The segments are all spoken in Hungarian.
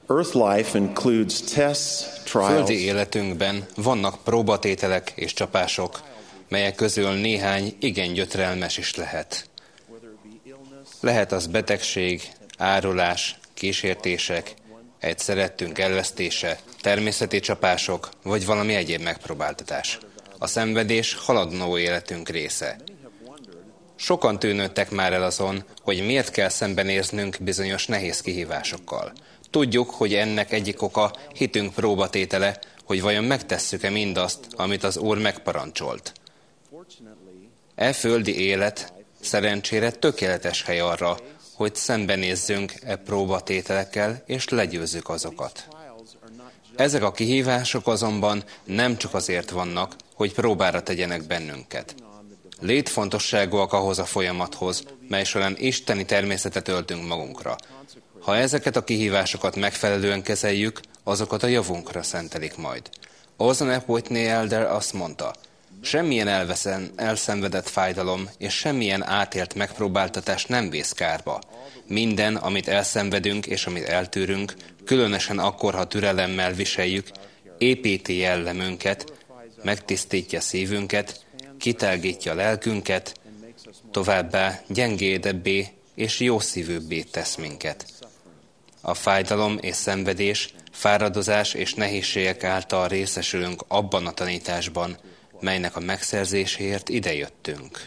Earth life includes tests, trials. Földi életünkben vannak próbatételek és csapások, melyek közül néhány igen gyötrelmes is lehet. Lehet az betegség, árulás, kísértések, egy szerettünk elvesztése, természeti csapások, vagy valami egyéb megpróbáltatás. A szenvedés haladó életünk része. Sokan tűnődtek már el azon, hogy miért kell szembenéznünk bizonyos nehéz kihívásokkal. Tudjuk, hogy ennek egyik oka hitünk próbatétele, hogy vajon megtesszük-e mindazt, amit az Úr megparancsolt. E földi élet szerencsére tökéletes hely arra, hogy szembenézzünk e próbatételekkel és legyőzzük azokat. Ezek a kihívások azonban nem csak azért vannak, hogy próbára tegyenek bennünket. Létfontosságúak ahhoz a folyamathoz, mely során isteni természetet öltünk magunkra. Ha ezeket a kihívásokat megfelelően kezeljük, azokat a javunkra szentelik majd. Ozan Whitney Elder azt mondta, semmilyen elszenvedett fájdalom és semmilyen átélt megpróbáltatás nem vész kárba. Minden, amit elszenvedünk és amit eltűrünk, különösen akkor, ha türelemmel viseljük, építi jellemünket, megtisztítja szívünket, kitágítja lelkünket, továbbá gyengédebbé és jószívűbbé tesz minket. A fájdalom és szenvedés, fáradozás és nehézségek által részesülünk abban a tanításban, melynek a megszerzéséért idejöttünk.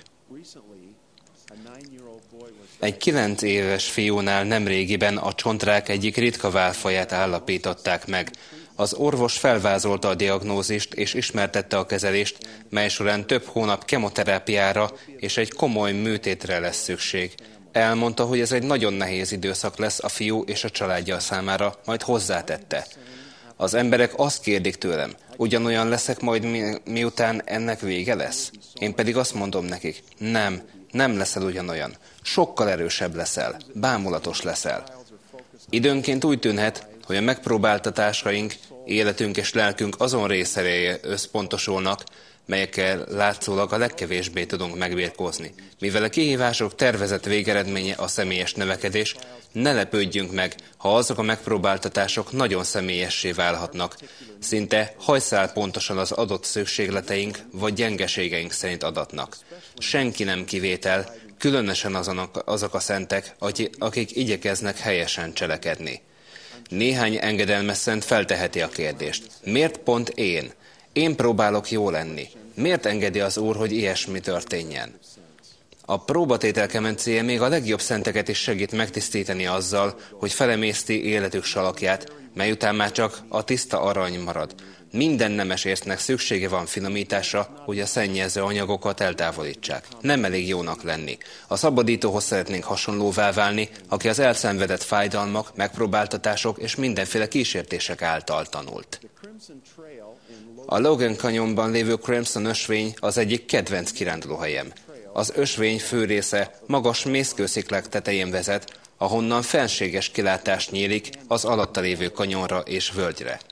Egy 9 éves fiúnál nemrégiben a csontrák egyik ritka válfaját állapították meg. Az orvos felvázolta a diagnózist és ismertette a kezelést, mely során több hónap kemoterápiára és egy komoly műtétre lesz szükség. Elmondta, hogy ez egy nagyon nehéz időszak lesz a fiú és a családja számára, majd hozzátette. Az emberek azt kérdik tőlem, ugyanolyan leszek majd miután ennek vége lesz? Én pedig azt mondom nekik, nem leszel ugyanolyan. Sokkal erősebb leszel, bámulatos leszel. Időnként úgy tűnhet, hogy a megpróbáltatásaink, életünk és lelkünk azon részeire összpontosulnak, melyekkel látszólag a legkevésbé tudunk megbirkózni. Mivel a kihívások tervezett végeredménye a személyes növekedés, ne lepődjünk meg, ha azok a megpróbáltatások nagyon személyessé válhatnak, szinte hajszál pontosan az adott szükségleteink vagy gyengeségeink szerint adatnak. Senki nem kivétel, különösen azok a szentek, akik igyekeznek helyesen cselekedni. Néhány engedelmes szent felteheti a kérdést. Miért pont én? Én próbálok jó lenni. Miért engedi az Úr, hogy ilyesmi történjen? A próbatétel kemencéje még a legjobb szenteket is segít megtisztítani azzal, hogy felemészti életük salakját, mely után már csak a tiszta arany marad. Minden nemes érznek szüksége van finomításra, hogy a szennyező anyagokat eltávolítsák. Nem elég jónak lenni. A szabadítóhoz szeretnénk hasonlóvá válni, aki az elszenvedett fájdalmak, megpróbáltatások és mindenféle kísértések által tanult. A Logan Canyonban lévő Crimson ösvény az egyik kedvenc kirándulóhelyem. Az ösvény fő része magas mészkősziklák tetején vezet, ahonnan fenséges kilátás nyílik az alatta lévő kanyonra és völgyre.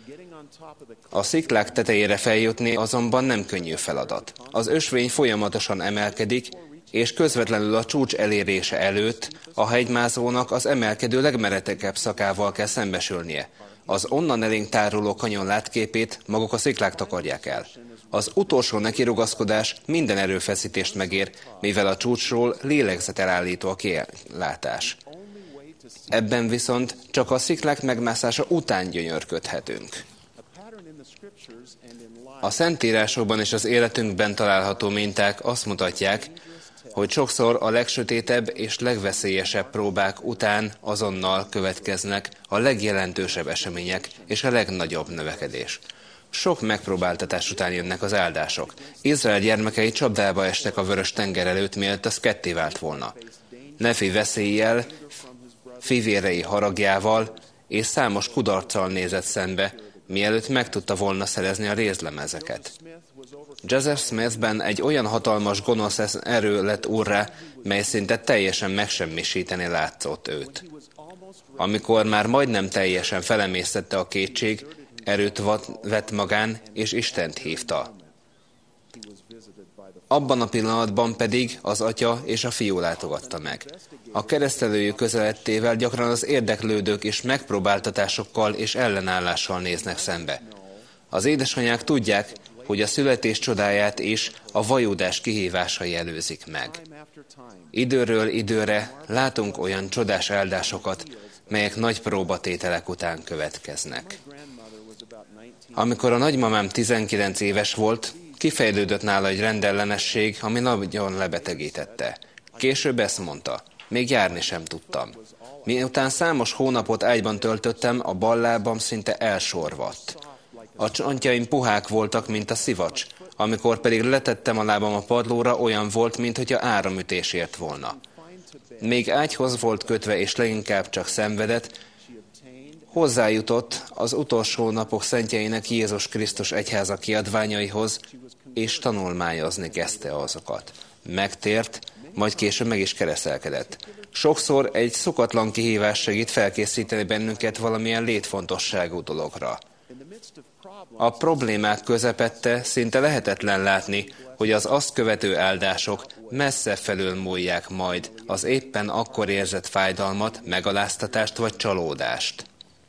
A sziklák tetejére feljutni azonban nem könnyű feladat. Az ösvény folyamatosan emelkedik, és közvetlenül a csúcs elérése előtt a hegymászónak az emelkedő legmeretekebb szakával kell szembesülnie. Az onnan elénk táruló kanyon látképét maguk a sziklák takarják el. Az utolsó nekirugaszkodás minden erőfeszítést megér, mivel a csúcsról lélegzetelállító a kilátás. Ebben viszont csak a sziklák megmászása után gyönyörködhetünk. A Szentírásokban és az életünkben található minták azt mutatják, hogy sokszor a legsötétebb és legveszélyesebb próbák után azonnal következnek a legjelentősebb események és a legnagyobb növekedés. Sok megpróbáltatás után jönnek az áldások. Izrael gyermekei csapdába estek a Vörös-tenger előtt, mielőtt az ketté vált volna. Nefi veszéllyel, fivérei haragjával és számos kudarccal nézett szembe, mielőtt meg tudta volna szerezni a rézlemezeket. Joseph Smithben egy olyan hatalmas gonosz erő lett úrrá, mely szinte teljesen megsemmisíteni látszott őt. Amikor már majdnem teljesen felemésztette a kétség, erőt vett magán, és Istent hívta. Abban a pillanatban pedig az atya és a fiú látogatta meg. A keresztelőjük közeledtével gyakran az érdeklődők is megpróbáltatásokkal és ellenállással néznek szembe. Az édesanyák tudják, hogy a születés csodáját is a vajúdás kihívásai előzik meg. Időről időre látunk olyan csodás áldásokat, melyek nagy próbatételek után következnek. Amikor a nagymamám 19 éves volt, kifejlődött nála egy rendellenesség, ami nagyon lebetegítette. Később ezt mondta, még járni sem tudtam. Miután számos hónapot ágyban töltöttem, a bal lábam szinte elsorvadt. A csontjaim puhák voltak, mint a szivacs, amikor pedig letettem a lábam a padlóra, olyan volt, mintha áramütés ért volna. Még ágyhoz volt kötve, és leginkább csak szenvedett, hozzájutott az utolsó napok szentjeinek Jézus Krisztus egyháza kiadványaihoz, és tanulmányozni kezdte azokat. Megtért, majd később meg is keresztelkedett. Sokszor egy szokatlan kihívás segít felkészíteni bennünket valamilyen létfontosságú dologra. A problémák közepette szinte lehetetlen látni, hogy az azt követő áldások messze felülmúlják majd az éppen akkor érzett fájdalmat, megaláztatást vagy csalódást.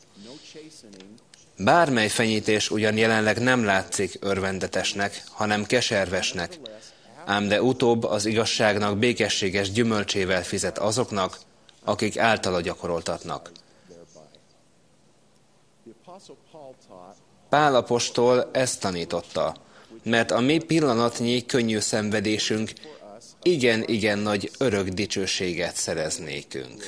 Bármely fenyítés ugyan jelenleg nem látszik örvendetesnek, hanem keservesnek, ám de utóbb az igazságnak békességes gyümölcsével fizet azoknak, akik általa gyakoroltatnak. Pál apostol ezt tanította, mert a mi pillanatnyi könnyű szenvedésünk igen nagy örök dicsőséget szerez nékünk.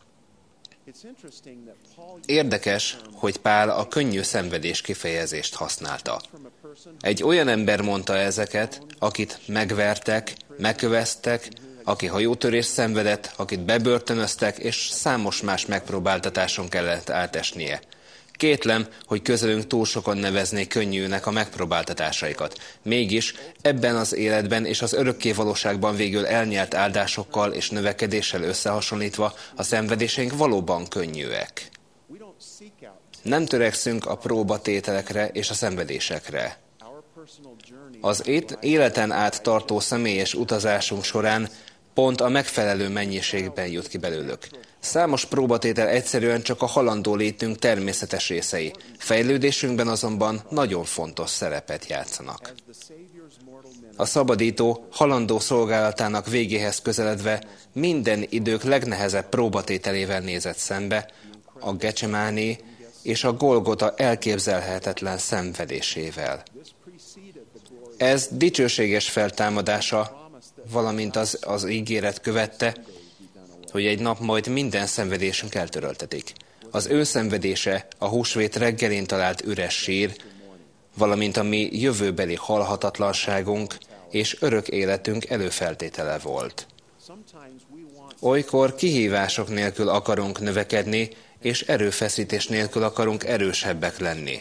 Érdekes, hogy Pál a könnyű szenvedés kifejezést használta. Egy olyan ember mondta ezeket, akit megvertek, megköveztek, aki hajótörést szenvedett, akit bebörtönöztek, és számos más megpróbáltatáson kellett átesnie. Kétlem, hogy közelünk túl sokan neveznék könnyűnek a megpróbáltatásaikat. Mégis ebben az életben és az örökké valóságban végül elnyert áldásokkal és növekedéssel összehasonlítva a szenvedéseink valóban könnyűek. Nem törekszünk a próbatételekre és a szenvedésekre. Az életen át tartó személyes utazásunk során pont a megfelelő mennyiségben jut ki belőlük. Számos próbatétel egyszerűen csak a halandó létünk természetes részei. Fejlődésünkben azonban nagyon fontos szerepet játszanak. A szabadító halandó szolgálatának végéhez közeledve minden idők legnehezebb próbatételével nézett szembe, a Gecsemáné és a Golgota elképzelhetetlen szenvedésével. Ez dicsőséges feltámadása, valamint az ígéret követte, hogy egy nap majd minden szenvedésünk eltöröltetik. Az ő szenvedése a húsvét reggelén talált üres sír, valamint a mi jövőbeli halhatatlanságunk és örök életünk előfeltétele volt. Olykor kihívások nélkül akarunk növekedni, és erőfeszítés nélkül akarunk erősebbek lenni.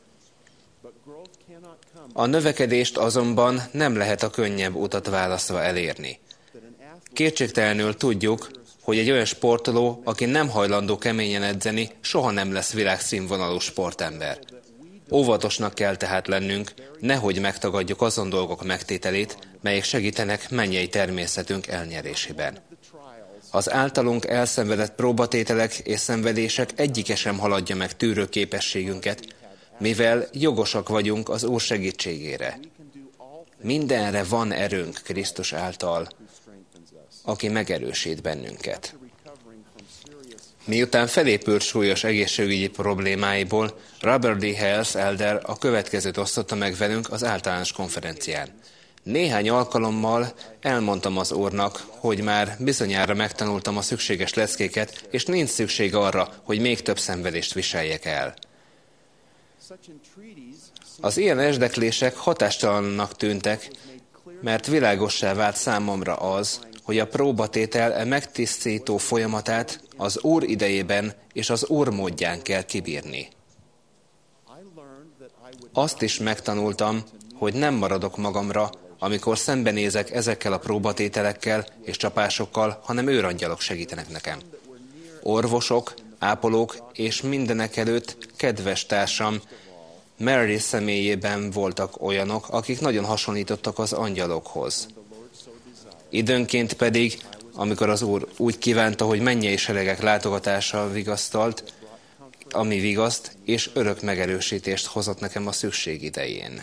A növekedést azonban nem lehet a könnyebb utat választva elérni. Kétségtelenül tudjuk, hogy egy olyan sportoló, aki nem hajlandó keményen edzeni, soha nem lesz világszínvonalú sportember. Óvatosnak kell tehát lennünk, nehogy megtagadjuk azon dolgok megtételét, melyek segítenek mennyei természetünk elnyerésében. Az általunk elszenvedett próbatételek és szenvedések egyike sem haladja meg tűrő képességünket, mivel jogosak vagyunk az Úr segítségére. Mindenre van erőnk Krisztus által, aki megerősít bennünket. Miután felépült súlyos egészségügyi problémáiból, Robert D. Hales elder a következőt osztotta meg velünk az általános konferencián. Néhány alkalommal elmondtam az Úrnak, hogy már bizonyára megtanultam a szükséges leckéket, és nincs szükség arra, hogy még több szenvedést viseljek el. Az ilyen esdeklések hatástalannak tűntek, mert világossá vált számomra az, hogy a próbatétel megtisztító folyamatát az Úr idejében és az Úr módján kell kibírni. Azt is megtanultam, hogy nem maradok magamra, amikor szembenézek ezekkel a próbatételekkel és csapásokkal, hanem őrangyalok segítenek nekem. Orvosok, ápolók és mindenekelőtt kedves társam Mary személyében voltak olyanok, akik nagyon hasonlítottak az angyalokhoz. Időnként pedig, amikor az Úr úgy kívánta, hogy mennyei seregek látogatása vigasztalt, ami vigaszt és örök megerősítést hozott nekem a szükség idején.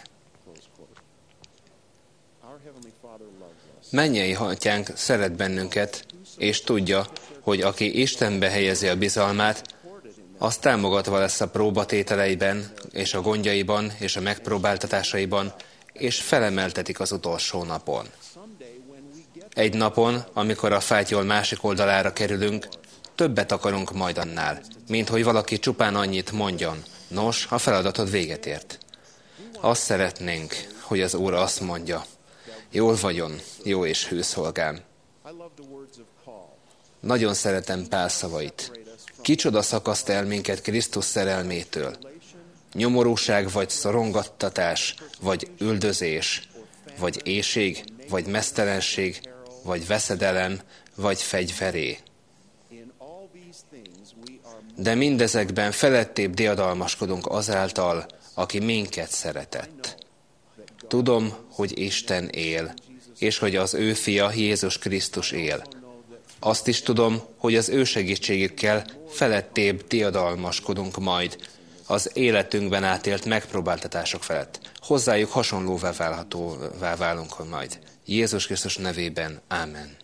Mennyei Atyánk szeret bennünket, és tudja, hogy aki Istenbe helyezi a bizalmát, az támogatva lesz a próbatételeiben, és a gondjaiban, és a megpróbáltatásaiban, és felemeltetik az utolsó napon. Egy napon, amikor a fátyol másik oldalára kerülünk, többet akarunk majd annál, mint hogy valaki csupán annyit mondjon. Nos, a feladatod véget ért. Azt szeretnénk, hogy az Úr azt mondja, jól vagyon, jó és hű szolgám. Nagyon szeretem Pál szavait. Kicsoda szakaszt el minket Krisztus szerelmétől. Nyomorúság vagy szorongattatás, vagy üldözés, vagy éhség, vagy meztelenség, vagy veszedelem, vagy fegyveré. De mindezekben felettébb diadalmaskodunk azáltal, aki minket szeretett. Tudom, hogy Isten él, és hogy az ő fia Jézus Krisztus él. Azt is tudom, hogy az ő segítségükkel felettébb diadalmaskodunk majd az életünkben átélt megpróbáltatások felett. Hozzájuk hasonlóvá válunk majd. Jézus Krisztus nevében. Ámen.